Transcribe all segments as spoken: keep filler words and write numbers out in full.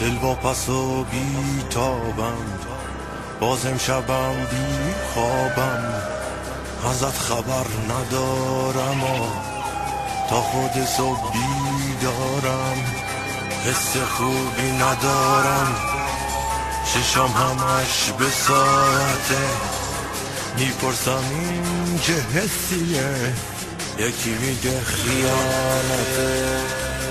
دل واپس و بی تابم، بازم شبم بی خوابم، ازت خبر ندارم و تا خود صبح بیدارم، حس خوبی ندارم، ششم همش به ساعته، میپرسم این چه حسیه، یکی میگه خیانته.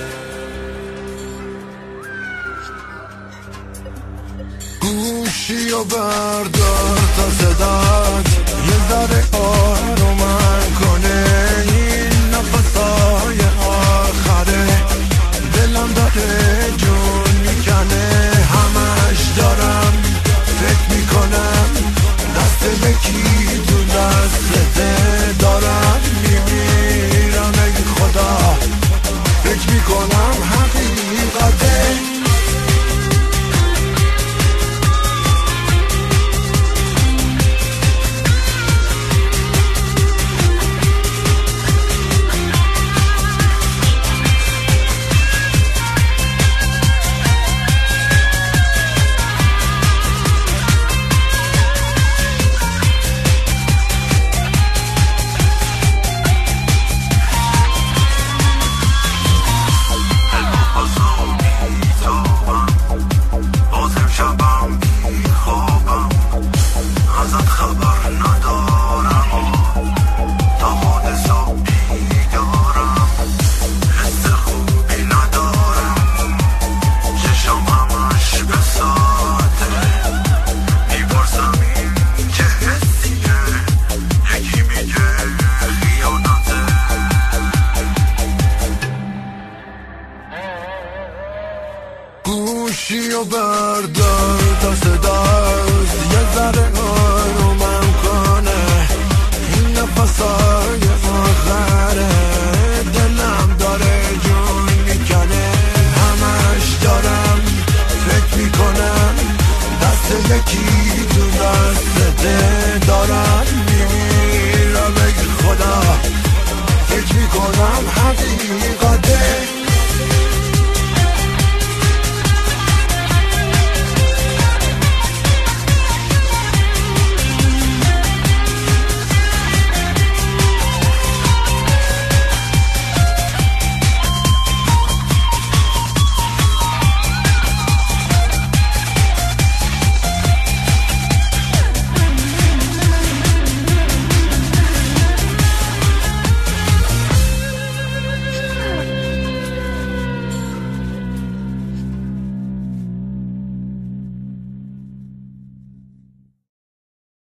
گوشی و بردار تا صدات یه ذره آرومم کنه، این نفسای آخره دلم داره جون میکنه، همش دارم فکر میکنم دست یکی تو دستته، دارم میمیرم ای خدا، فکر میکنم حقیقته. گوشی و بردار تا صداست یه ذره آرومم کنه، این نفسای آخره دلم داره جون میکنه، همش دارم فکر میکنم دست یکی تو دسته، دارم میمیرم ای خدا، فکر میکنم حقیقت